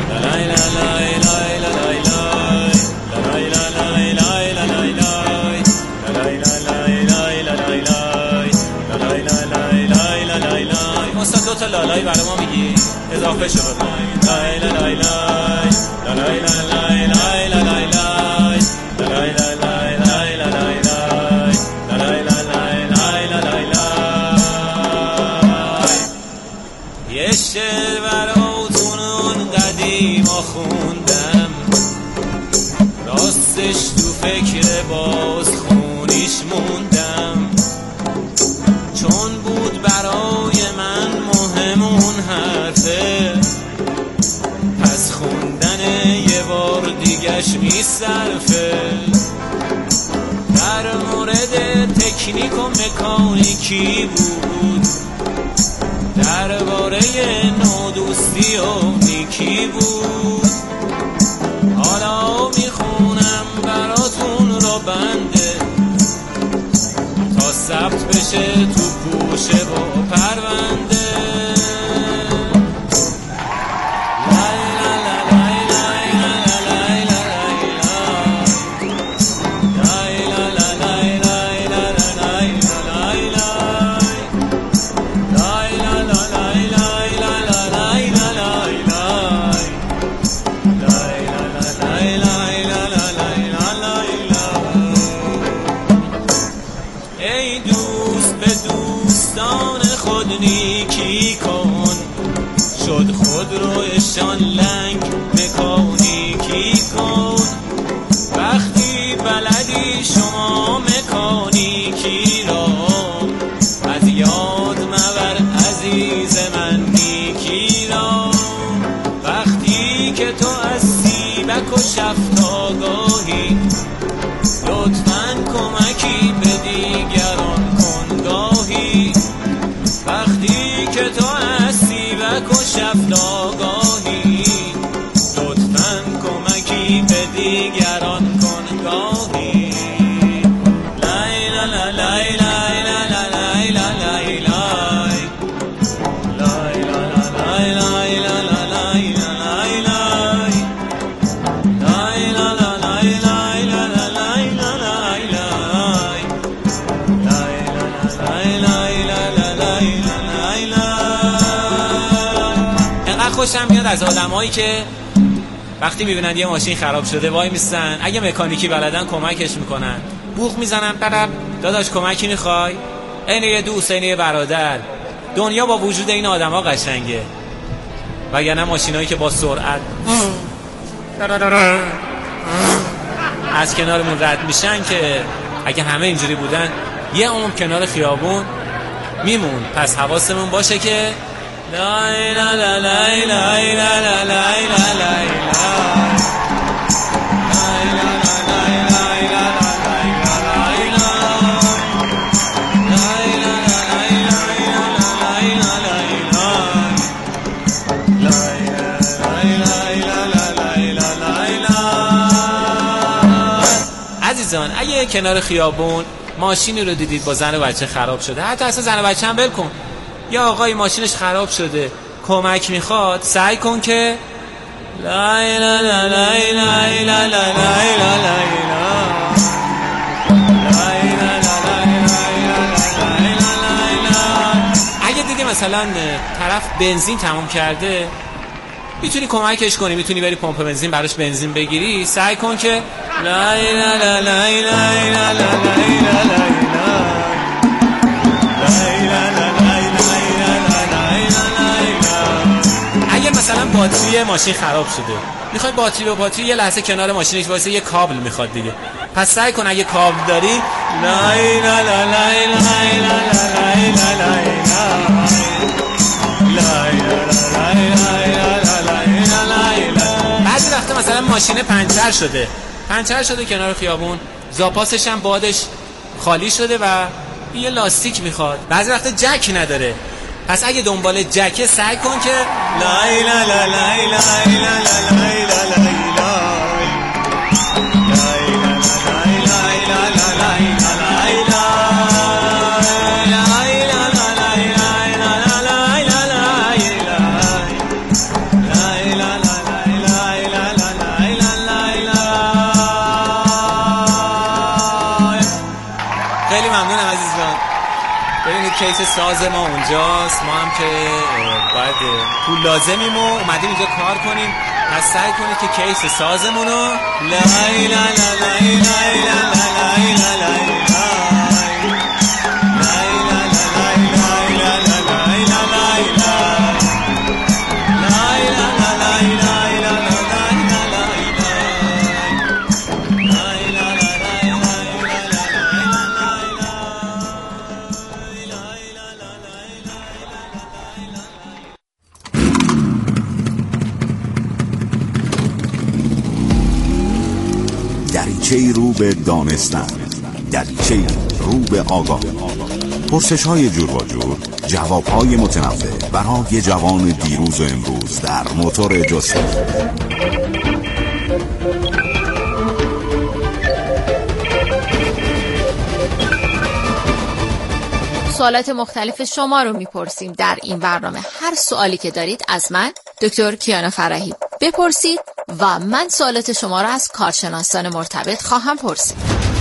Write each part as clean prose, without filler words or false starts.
استاد دو تا لالای برای ما میگی اضافه شد. لای لای لای لای لای لای لای لای یه شعر براتون اون قدیما خوندم، راستش تو فکر باز خونیش موندم، چون بود برای من مهم اون حرفه، پس خوندن یه بار دیگش میصرفه. در مورد تکنیک و مکانیکی بود، درباره نودوستی و نیکی بود. حالا میخونم براتون رو بنده تا ثبت بشه تو گوشه و پرونده. ای دوست به دوستان خود نیکی کن، شد خود رویشان لنگ مکانیکی کن. وقتی بلدی شما مکانیکی را، از یاد مبر عزیز من نیکی را. وقتی که تو از سیبک و شفت آگاهی، لطفاً کمکی به دیگران کن گاهی. وقتی که تو از سیبک و شفت آگاهی، لطفاً کمکی به دیگران کن گاهی. لای لای لای لای لای لای لای لای لای لای لای لای خوشم میاد از آدمایی که وقتی میبینن یه ماشین خراب شده وای میستن، اگه مکانیکی بلدن کمکش میکنن، بوق میزنن طرف داداش کمکی میخوای؟ اینه یه دوست، اینه یه برادر. دنیا با وجود این آدما قشنگه، وگرنه ماشینایی که با سرعت از کنارمون رد میشن که اگه همه اینجوری بودن یه عمر کنار خیابون میمون. پس حواسمون باشه که لای لای لای لای لای لای لای لای عزیزان، اگه کنار خیابون ماشینی رو دیدید با زن و بچه خراب شده، حتی اصلا زن و بچه هم ول کن، یا آقای ماشینش خراب شده کمک میخواد، سعی کن که لای لای لای لای لای لای لای اگه دیدی مثلا طرف بنزین تمام کرده، میتونی کمکش کنی، میتونی بری پمپ بنزین براش بنزین بگیری، سعی کن که لای لای لای لای لای لای اگه مثلا باتری ماشین خراب شده، میخوای باتری به باتری یه لحظه کنار ماشینش واسه یه کابل میخواد دیگه، پس سعی کن اگه کابل داری لای لای لای لای لای لای. بعضی وقتا مثلا ماشین پنچر شده کنار خیابون، زاپاسش هم بادش خالی شده و یه لاستیک میخواد، بعضی وقتا جک نداره، پس اگه دنبال جکه سعی کن که لای لای لای لای لای لای لای کیس ساز ما اونجاست، ما هم که باید پول لازمیم و اومدیم اینجا کار کنیم، پس سعی کنید که کیس سازمونو لای لا لا لای لای لا لای لا لای دریچه‌ای رو به دانستن، دریچه‌ای رو به آگاهی، پرسش‌های جور و جور، جواب‌های متنوع برای جوان دیروز و امروز در موتور جستجو. سوالات مختلف شما رو میپرسیم در این برنامه. هر سوالی که دارید از من دکتر کیانا فرحی بپرسید و من سوالات شما رو از کارشناسان مرتبط خواهم پرسید.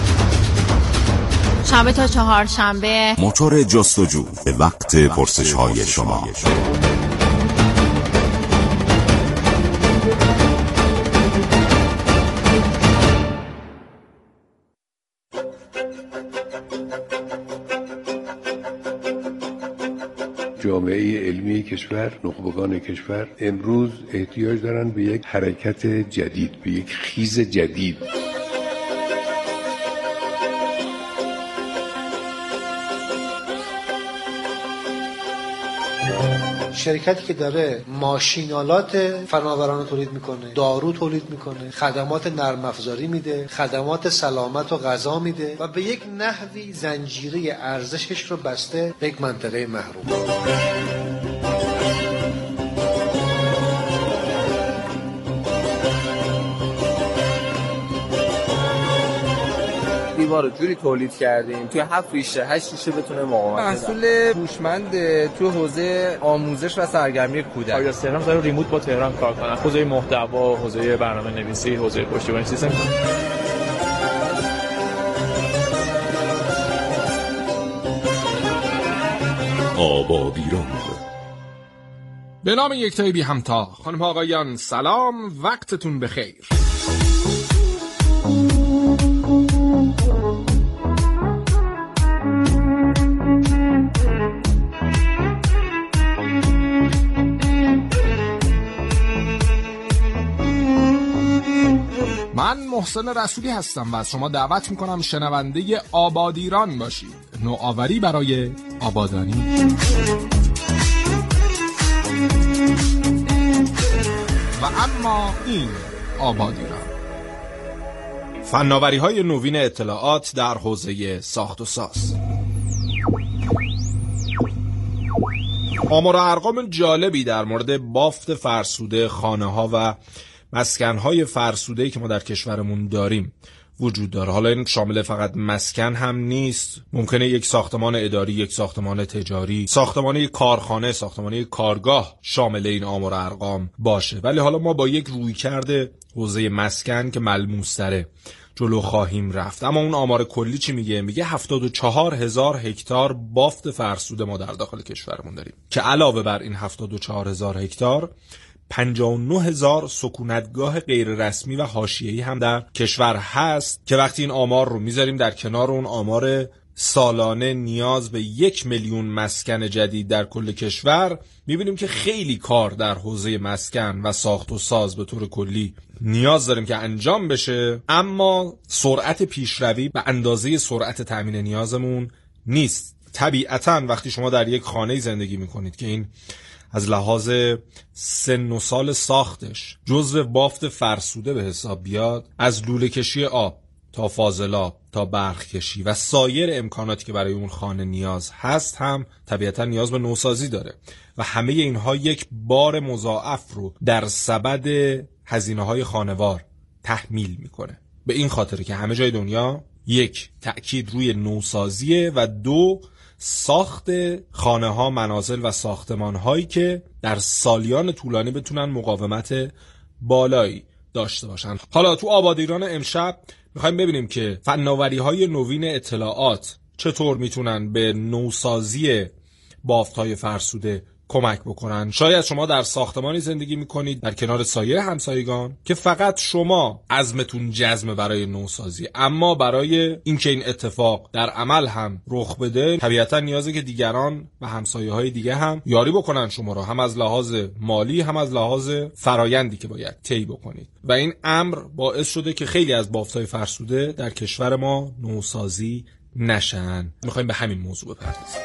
شنبه تا چهارشنبه موتور جستجو به وقت پرسش‌های شما. جامعه علمی کشور، نخبگان کشور امروز احتیاج دارن به یک حرکت جدید، به یک خیز جدید. شرکتی که داره ماشینالات فناورانه تولید میکنه، دارو تولید میکنه، خدمات نرم افزاری میده، خدمات سلامت و غذا میده و به یک نحوی زنجیره ارزشش رو بسته به یک منطقه محروم. دیوار جوری تولید کردیم توی 7 ریشه 8 ریشه بتونه مقاومت کنه. محصول هوشمند توی حوزه آموزش و سرگرمی کودک. آیا تهران داره ریموت با تهران کار کنه، حوزه محتوا، حوزه برنامه‌نویسی، حوزه پشتیبانی سیستم. آبادیران به نام یکتای بی همتا. خانم آقایان سلام، وقتتون بخیر. من محسن رسولی هستم و از شما دعوت میکنم شنونده آبادیران باشید، نوآوری برای آبادانی. و اما این آبادیران، فناوری‌های نوین اطلاعات در حوزه ساخت و ساز. آمار و ارقام جالبی در مورد بافت فرسوده خانه‌ها و مسکن‌های فرسوده‌ای که ما در کشورمون داریم وجود داره. حالا این شامل فقط مسکن هم نیست، ممکنه یک ساختمان اداری، یک ساختمان تجاری، ساختمان یک کارخانه، ساختمان یک کارگاه شامل این آمار و ارقام باشه. ولی حالا ما با یک رویکرد حوزه مسکن که ملموس‌تره جلو خواهیم رفت. اما اون آمار کلی چی میگه؟ میگه 74,000 هکتار بافت فرسوده ما در داخل کشورمون داریم که علاوه بر این 74,000 هکتار 59,000 سکونتگاه غیر رسمی و حاشیه‌ای هم در کشور هست که وقتی این آمار رو میذاریم در کنار اون آمار سالانه نیاز به 1,000,000 مسکن جدید در کل کشور، میبینیم که خیلی کار در حوزه مسکن و ساخت و ساز به طور کلی نیاز داریم که انجام بشه، اما سرعت پیشروی به اندازه سرعت تامین نیازمون نیست. طبیعتاً وقتی شما در یک خانه زندگی میکنید که این از لحاظ سن و سال ساختش جزو بافت فرسوده به حساب بیاد، از لوله کشی آب تا فاضلاب تا برق کشی و سایر امکاناتی که برای اون خانه نیاز هست هم طبیعتا نیاز به نوسازی داره و همه اینها یک بار مضاعف رو در سبد هزینه‌های خانوار تحمیل میکنه. به این خاطر که همه جای دنیا یک، تأکید روی نوسازیه و دو، ساخت خانه ها، منازل و ساختمان هایی که در سالیان طولانی بتونن مقاومت بالایی داشته باشن. حالا تو آبادیران امشب میخوایم ببینیم که فناوری های نوین اطلاعات چطور میتونن به نوسازی بافت‌های فرسوده کمک بکنن. شاید شما در ساختمانی زندگی میکنید در کنار سایر همسایگان که فقط شما عزمتون جزمه برای نوسازی، اما برای اینکه این اتفاق در عمل هم رخ بده طبیعتا نیازه که دیگران و همسایه‌های دیگه هم یاری بکنن شما را، هم از لحاظ مالی هم از لحاظ فرایندی که باید طی بکنید. و این امر باعث شده که خیلی از بافت‌های فرسوده در کشور ما نوسازی نشن. میخوایم به همین موضوع بپردازیم.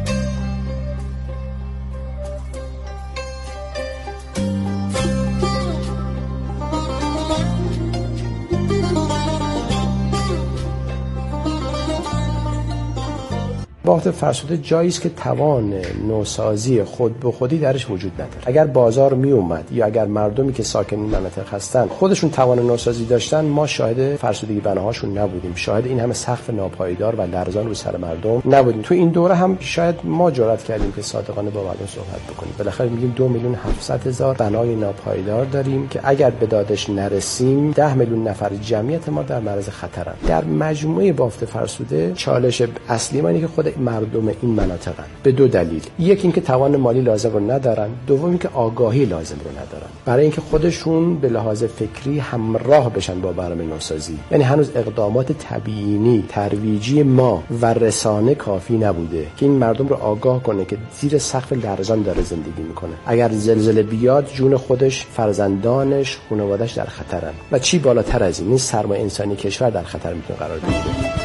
بافت فرسوده جایی است که توان نوسازی خود به خودی درش وجود نداره. اگر بازار می اومد یا اگر مردمی که ساکن این مناطق هستن خودشون توان نوسازی داشتن، ما شاهد فرسودگی بناهاشون نبودیم، شاهد این همه سقف ناپایدار و لرزان رو سر مردم نبودیم. تو این دوره هم شاید ما جرأت کردیم که صادقانه با مردم صحبت بکنیم. بالاخره میگیم 2,700,000 بنای ناپایدار داریم که اگر به دادش نرسیم 10 میلیون نفر جمعیت ما در معرض خطرن. در مجموعه بافت فرسوده چالش اصلی ما اینه که خود مردم این مناطقن به دو دلیل. یکی اینکه توان مالی لازم رو ندارن، دوم اینکه آگاهی لازم رو ندارن برای اینکه خودشون به لحاظ فکری همراه بشن با برنامه نوسازی. یعنی هنوز اقدامات تبیینی، ترویجی ما و رسانه کافی نبوده که این مردم رو آگاه کنه که زیر سقف لرزان داره زندگی میکنه. اگر زلزله بیاد جون خودش، فرزندانش، خانواده‌اش در خطرن و چی بالاتر از این سرمایه انسانی کشور در خطر میتونه قرار بگیره.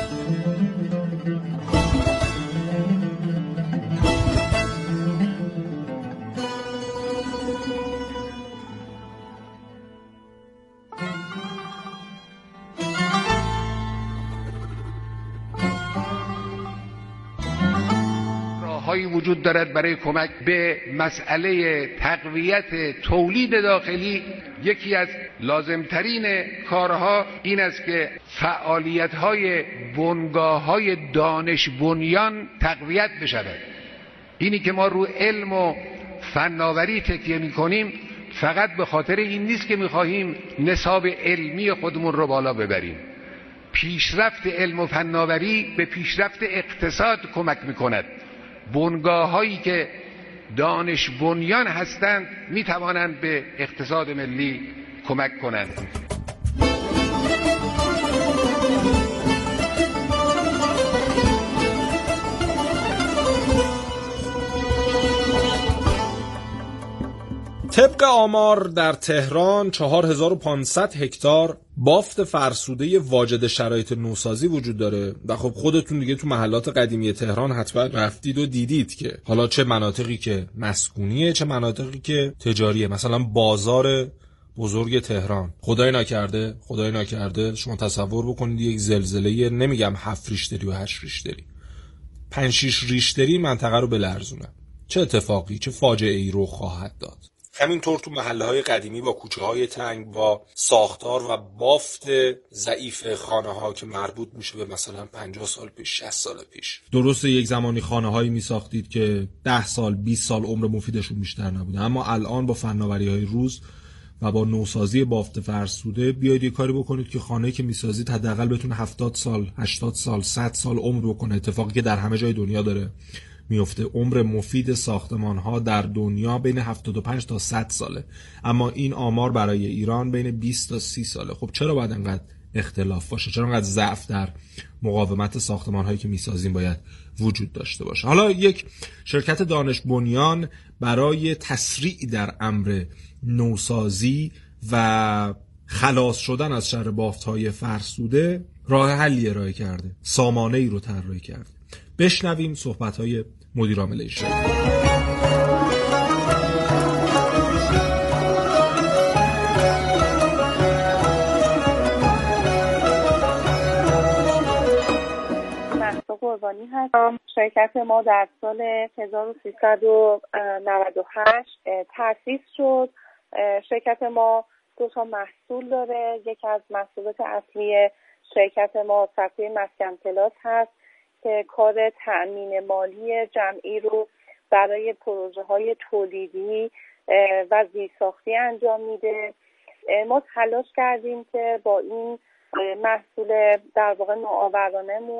وجود دارد برای کمک به مسئله تقویت تولید داخلی. یکی از لازمترین کارها این است که فعالیت‌های بنگاه‌های دانش بنیان تقویت بشود. اینی که ما رو علم و فناوری تکیه می‌کنیم فقط به خاطر این نیست که می‌خواهیم نصاب علمی خودمون رو بالا ببریم. پیشرفت علم و فناوری به پیشرفت اقتصاد کمک می‌کند. بنگاه‌هایی که دانش بنیان هستند می توانند به اقتصاد ملی کمک کنند. طبق آمار در تهران 4500 هکتار بافت فرسوده واجد شرایط نوسازی وجود داره و خب خودتون دیگه تو محلات قدیمی تهران حتما رفتید و دیدید که حالا چه مناطقی که مسکونیه چه مناطقی که تجاریه. مثلا بازار بزرگ تهران خدای نکرده شما تصور بکنید یک زلزله، نمیگم 7 ریشتری و 8 ریشتری، 5-6 ریشتری منطقه رو بلرزونه، چه اتفاقی چه فاجعه‌ای رخ خواهد داد. همینطور تو محله‌های قدیمی با کوچه‌های تنگ، با ساختار و بافت ضعیف خانه‌ها که مربوط میشه به مثلا 50 سال پیش، 60 سال پیش. درسته یک زمانی خانه‌هایی می‌ساختید که 10 سال 20 سال عمر مفیدشون بیشتر نبوده، اما الان با فناوری‌های روز و با نوسازی بافت فرسوده بیاید یه کاری بکنید که خانه‌ای که می‌سازید حداقل بتونه 70 سال 80 سال 100 سال عمر بکنه، اتفاقی که در همه جای دنیا داره میفته. عمر مفید ساختمان‌ها در دنیا بین 75 تا 100 ساله، اما این آمار برای ایران بین 20 تا 30 ساله. خب چرا باید انقدر اختلاف باشه؟ چرا انقدر ضعف در مقاومت ساختمان‌هایی که می‌سازیم باید وجود داشته باشه؟ حالا یک شرکت دانش بنیان برای تسریع در امر نوسازی و خلاص شدن از شر بافت‌های فرسوده راه حلی ارائه کرده، سامانه‌ای رو طراحی کرده. بشنویم صحبت‌های مدیر عامل این شرکت. مهسا قربانی هستم. شرکت ما در سال 1398 تأسیس شد. شرکت ما 2 تا محصول داره. یکی از محصولات اصلی شرکت ما صفحه مسکن پلاس هست که کار تأمین مالی جمعی رو برای پروژه‌های تولیدی و زیرساختی انجام میده. ما تلاش کردیم که با این محصول در واقع نوآورانه‌مون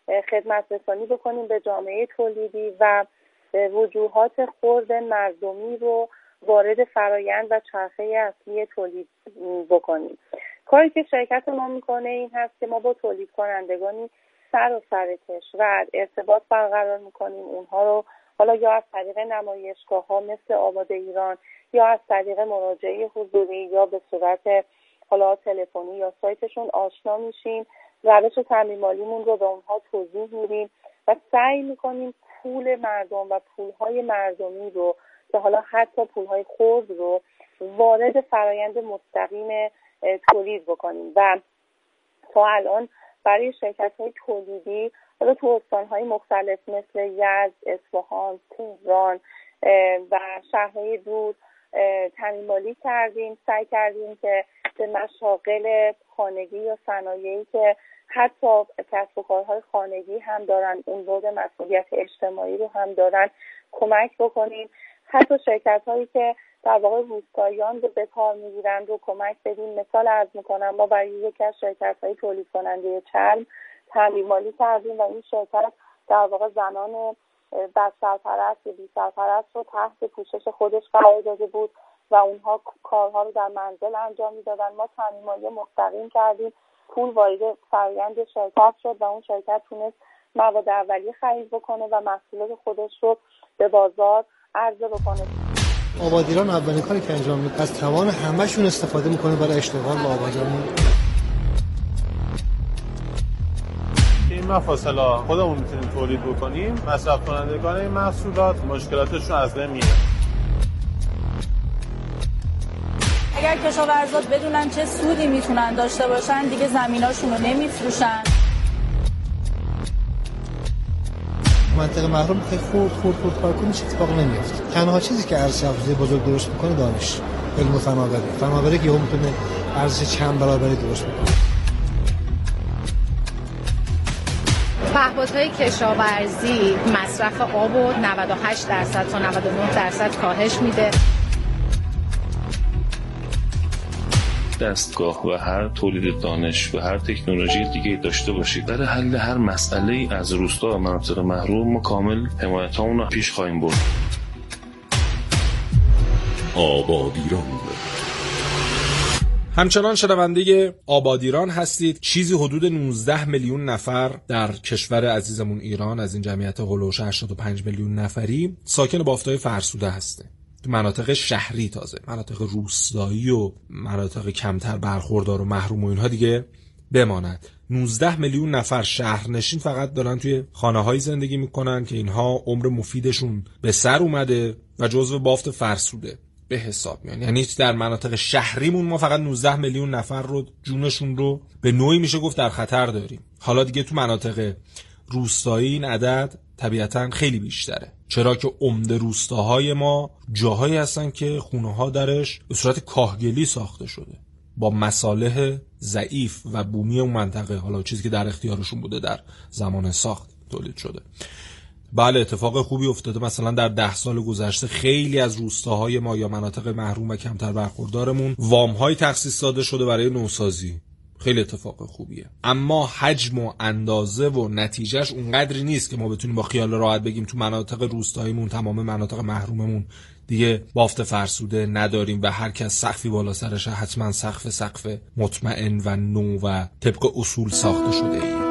خدمت رسانی بکنیم به جامعه تولیدی و وجوهات خرد مردمی رو وارد فرایند و چرخه اصلی تولید بکنیم. کاری که شرکت ما میکنه این هست که ما با تولید کنندگانی سر و سر کشور ارتباط برقرار میکنیم. اونها رو حالا یا از طریق نمایشگاه‌ها مثل آباد ایران یا از طریق مراجعه حضوری یا به صورت حالا تلفنی یا سایتشون آشنا میشیم. روش تامین مالیمون رو به اونها توضیح میدیم و سعی میکنیم پول مردم و پولهای مردمی رو که حالا حتی پولهای خرد رو وارد فرایند مستقیم تولید بکنیم. و تا الان برای شرکت‌های تولیدی حالا تو استان‌های مختلف مثل یزد، اصفهان، تهران و شهرهای دور تامین مالی کردیم. سعی کردیم که به مشاغل خانگی یا صنایعی که حتی کسب و کارهای خانگی هم دارن، اون بود مسئولیت اجتماعی رو هم دارن، کمک بکنیم. حتی شرکت‌هایی که در واقع روستاییان رو به کار می‌گیرن رو کمک بدیم. مثال عرض می‌کنم، ما برای یکی از شرکت‌های تولید کننده چرم تامین مالی کردیم و این شرکت در واقع زنان بسترپرست یا بی‌سرپرست رو تحت پوشش خودش قرار داده بود و اونها کارها رو در منزل انجام می‌دادن. ما تامین مالی مستقیم کردیم، پول وارد فرآیند شرکت شد و اون شرکت تونست مواد اولیه خرید بکنه و محصولات خودش رو به بازار عرضه بکنه. آباد ایران اولین کاری که انجام میده از توان همه‌شون استفاده میکنه برای اشتغال با آبادیان. این مفاصلا خودمون میتونیم تولید بکنیم، مصرف کنندگان این محصولات مشکلاتشون از بین میره. اگر کشاورزات بدونن چه سودی میتونن داشته باشن دیگه زمیناشون رو نمیفروشن. منطقه محروم خیلی خورد کار کنی چه اتفاقی نمیفته. تنها چیزی که ارزش افزوده بزرگ درست میکنه دانش، علم و فناوری که یهو میتونه ارزش چند برابری درست بکنه. پهپادهای کشاورزی مصرف آب رو 98% تا 99% کاهش میده. دستگاه و هر تولید دانش و هر تکنولوژی دیگه داشته باشید برای حل هر مسئله از روستا و مناطق محروم ما کامل حمایتامون رو پیش خواهیم برد. آباد ایران. همچنان شنونده آباد ایران هستید. چیزی حدود 19 میلیون نفر در کشور عزیزمون ایران از این جمعیت هولوش 85 میلیون نفری ساکن بافت‌های فرسوده هسته. تو مناطق شهری، تازه مناطق روستایی و مناطق کمتر برخوردار و محروم و اینها دیگه بماند. 19 میلیون نفر شهرنشین فقط دارن توی خانه‌های زندگی میکنن که اینها عمر مفیدشون به سر اومده و جزو بافت فرسوده به حساب میان. یعنی در مناطق شهریمون ما فقط 19 میلیون نفر رو جونشون رو به نوعی میشه گفت در خطر داریم. حالا دیگه تو مناطق روستایی این عدد طبیعتاً خیلی بیشتره، چرا که عمده روستاهای ما جاهایی هستن که خونه‌ها درش به صورت کاهگلی ساخته شده با مصالح ضعیف و بومی اون منطقه، حالا چیزی که در اختیارشون بوده در زمان ساخت تولید شده. بله، اتفاق خوبی افتاده. مثلا در 10 سال گذشته خیلی از روستاهای ما یا مناطق محروم و کمتر برخوردارمون وام‌های تخصیص داده شده برای نوسازی. خیلی اتفاق خوبیه، اما حجم و اندازه و نتیجهش اونقدری نیست که ما بتونیم با خیال راحت بگیم تو مناطق روستاییمون، تمام مناطق محروممون دیگه بافت فرسوده نداریم و هر کس سقفی بالا سرشه حتما سقف مطمئن و نو و طبق اصول ساخته شده ایه.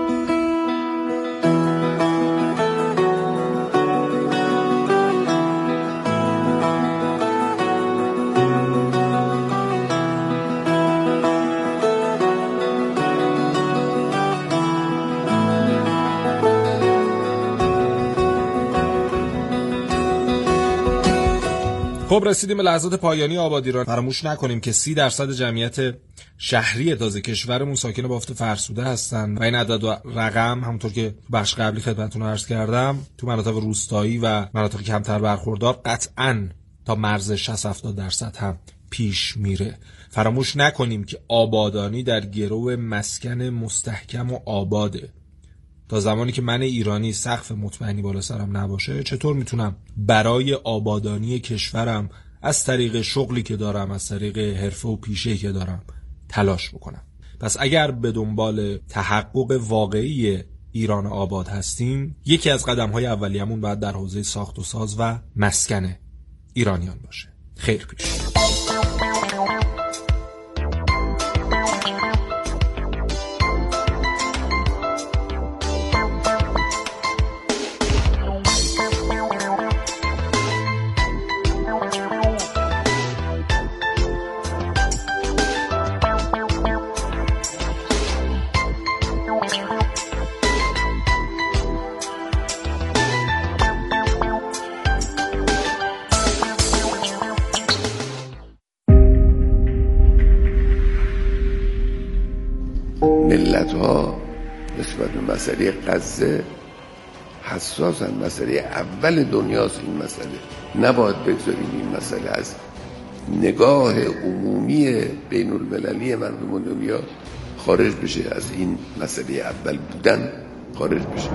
خب رسیدیم به لحظات پایانی آباد ایران. فراموش نکنیم که 30% جمعیت شهری تازه کشورمون ساکن بافت فرسوده هستن و این عدد و رقم همونطور که بخش قبلی خدمتتون عرض کردم تو مناطق روستایی و مناطق کمتر برخوردار قطعاً تا مرز 60-70% هم پیش میره. فراموش نکنیم که آبادانی در گرو مسکن مستحکم و آباده. تا زمانی که من ایرانی سقف مطمئنی بالا سرم نباشه چطور میتونم برای آبادانی کشورم از طریق شغلی که دارم، از طریق حرفه و پیشه‌ای که دارم تلاش بکنم؟ پس اگر به دنبال تحقق واقعی ایران آباد هستیم، یکی از قدم‌های اولیه‌مون باید در حوزه ساخت و ساز و مسکن ایرانیان باشه. خیر پیش. ملت‌ها نسبت به مسئله غزه حساسن. مسئله اول دنیاست این مسئله. نباید بگذاریم این مسئله از نگاه عمومی بین المللی مردم دنیا خارج بشه، از این مسئله اول بودن خارج بشه.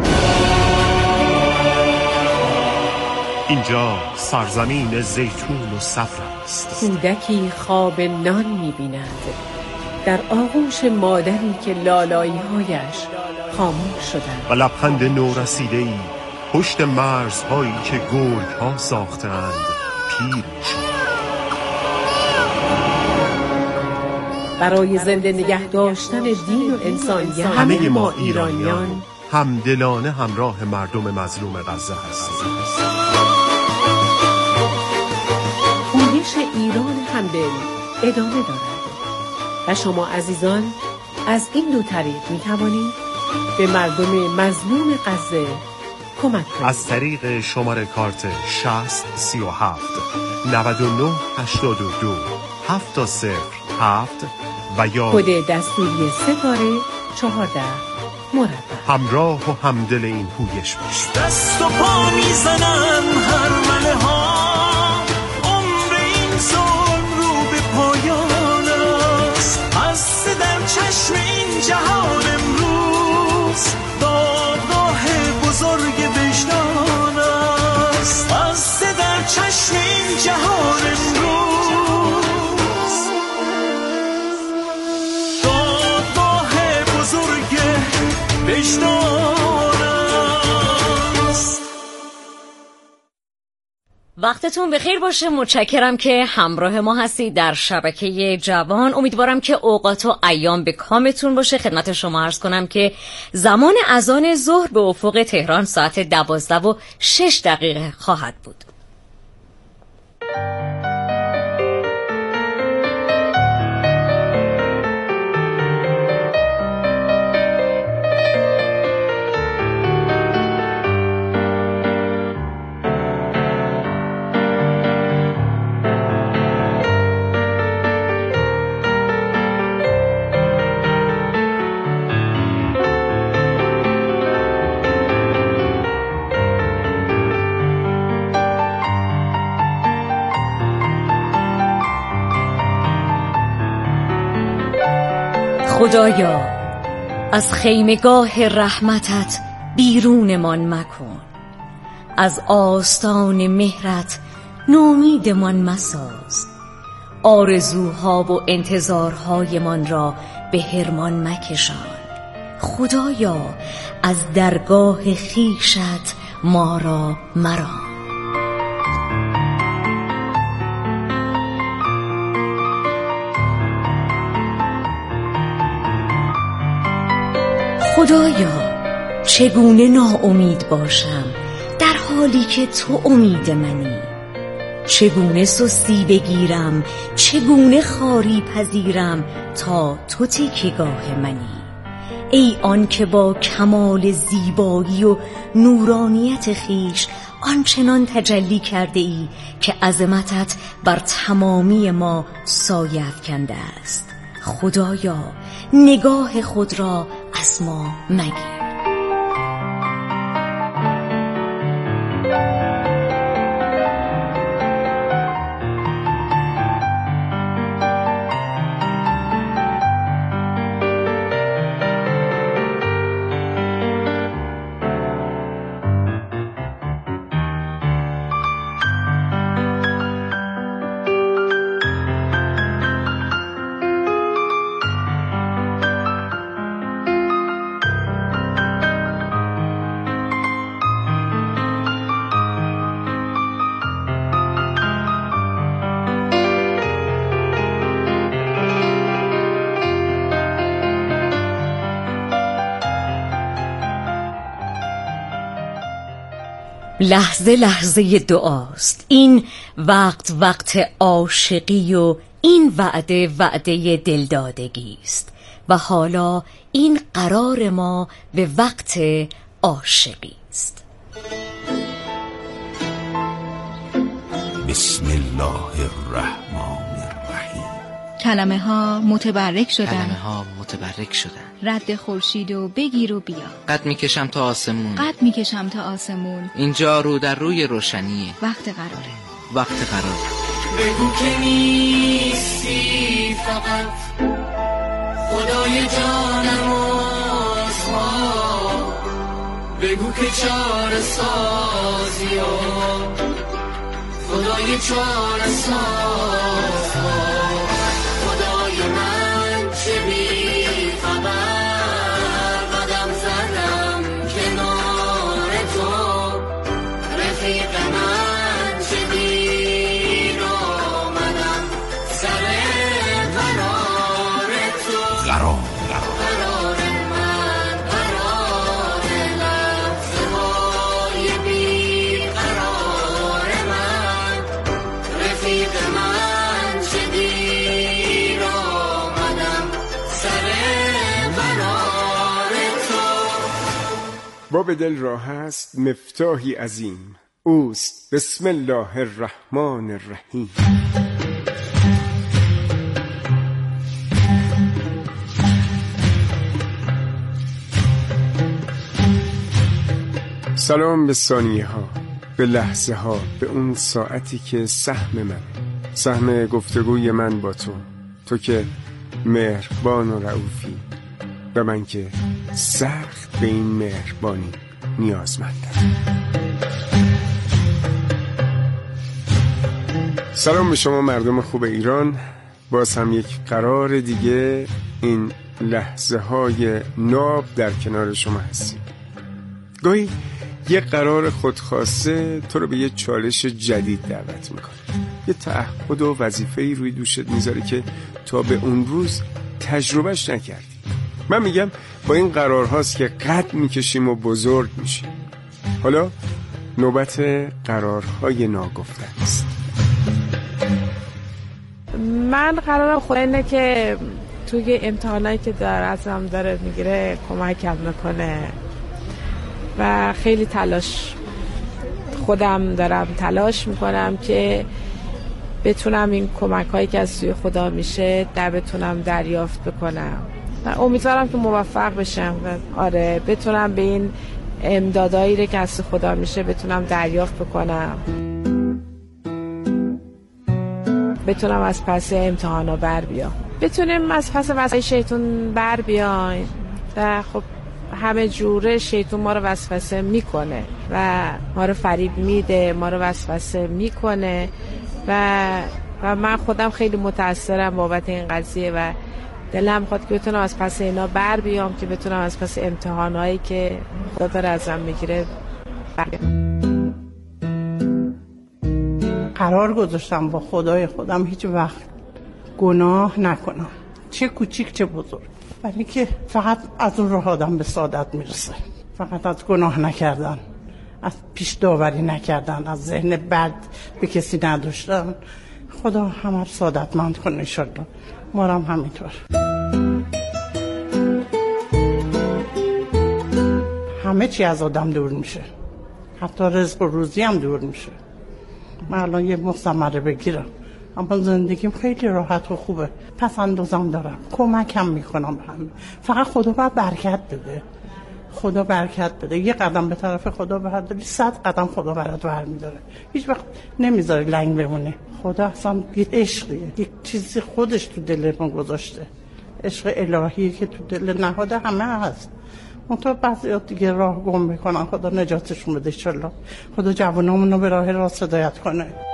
اینجا سرزمین زیتون و صفر است. کودکی خواب نان می‌بیند در آغوش مادری که لالایی‌هایش خاموش شدند و لبخند نورسیده‌ای پشت مرزهایی که گرگ‌ها ساختند پیر شد. برای زنده نگه داشتن دین و انسانیت همه ما ایرانیان همدلانه همراه مردم مظلوم غزه هستیم. پویش ایران همدل ادامه دارد و شما عزیزان از این دو طریق می توانید به مردم مظلوم غزه کمک کنید. از طریق شماره کارت 6037 99 82 707 و یا کد دستوری ستاره 14 مربع. همراه و همدل این پویش باشید. دست و پا میزنن هر مله ها، عمر این ظلم رو به پایان است. هست در چشم این جهان امروز دادگاه بزرگ وجدان است. هست در چشم این جهان امروز دادگاه بزرگ وجدان است. وقتتون بخیر باشه. متشکرم که همراه ما هستید در شبکه جوان. امیدوارم که اوقات و ایام به کامتون باشه. خدمت شما عرض کنم که زمان اذان ظهر به افق تهران ساعت 12:06 خواهد بود. خدایا از خیمگاه رحمتت بیرونمان مکن، از آستان مهرت نومیدمان مساز، آرزوها و انتظارهایمان را به حرمان مکشان. خدایا از درگاه خویشت ما را مران. خدایا چگونه ناامید باشم در حالی که تو امید منی؟ چگونه سستی بگیرم، چگونه خاری پذیرم تا تو تکیه‌گاه منی؟ ای آن که با کمال زیبایی و نورانیت خویش آنچنان تجلی کرده ای که عظمتت بر تمامی ما سایه افکنده است. خدایا نگاه خود را از ما مگیر. لحظه لحظه دعاست، این وقت عاشقی و این وعده دلدادگی است و حالا این قرار ما به وقت عاشقی است. بسم الله الرحمن الرحیم. کلمه ها متبرک شدن، رد خورشید و بگیر و بیا. قد میکشم تا آسمون، اینجا رو در روی روشنیه. وقت قراره. بگو که نیستی فقط خدای جانم آزما، بگو که چاره سازی و خدای چاره ساز، خدای من چه بی خبر قدم زدم کنار تو، رفیق من چه دیر آمدم سر قرار تو، قرار من قرار لحظه های بی قرار من، رفیق من چه دیر آمدم سر قرار تو. باب دل را هست مفتاحی عظیم، اوست بسم الله الرحمن الرحیم. سلام به ثانیه ها، به لحظه ها، به اون ساعتی که سهم گفتگوی من با تو که مهربان و رئوفی و من که سخت به این مهربانی نیازمندم. سلام به شما مردم خوب ایران، باز هم یک قرار دیگه این لحظه های ناب در کنار شما هستیم. گاهی یه قرار خودخواسته تو رو به یه چالش جدید دعوت میکنه، یه تعهد و وظیفه‌ای روی دوشت میذاره که تا به اون روز تجربهش نکردی. من میگم با این قرارهاست که قد میکشیم و بزرگ میشیم. حالا نوبت قرارهای ناگفته است. من قرارم خدا اینه که توی امتحانایی که ازم داره میگیره کمکم میکنه و خیلی خودم دارم تلاش میکنم که بتونم این کمک هایی که از سوی خدا میشه بتونم دریافت بکنم و امیدوارم که موفق بشم و بتونم به این امدادایی که از سوی خدا میشه بتونم دریافت بکنم، بتونم از پس امتحانا بر بیام، بتونیم از پس وسوسه شیطان بر بیایم. و خب همه جوره شیطان ما رو وسوسه میکنه و ما رو فریب میده، ما رو وسوسه میکنه و من خودم خیلی متأثرم بابت این قضیه و دلم خواهد که بتونم از پس اینا بر بیام، که بتونم از پس امتحانایی که خدا داره ازم میگیره بر بیام. قرار گذاشتم با خدای خودم هیچ وقت گناه نکنم، چه کوچیک چه بزرگ، ولی که فقط از اون راه آدم به سعادت میرسه، فقط از گناه نکردن، از پیش داوری نکردن، از ذهن بد به کسی نداشتن. خدا همه رو سعادتمند کنه انشالله، ما هم همینطور. همه چی از آدم دور میشه، حتی رزق و روزی هم دور میشه. من الان یه مستمره بگیرم اما زندگیم خیلی راحت و خوبه، پس اندازم دارم، کمکم میکنم به همه. فقط خدا باید برکت بده، خدا برکت بده. یه قدم به طرف خدا برداری 100 قدم خدا برات برمیداره، هیچ وقت نمیذاره لنگ بمونه. خدا اصلا یه عشقیه، یک چیزی خودش تو دل ما گذاشته، عشق الهی که تو دل نهاده همه هست. منطقه بعضیات دیگه راه گم میکنن، خدا نجاتشون بده انشالله. خدا جوانامونو به راه راست هدایت کنه.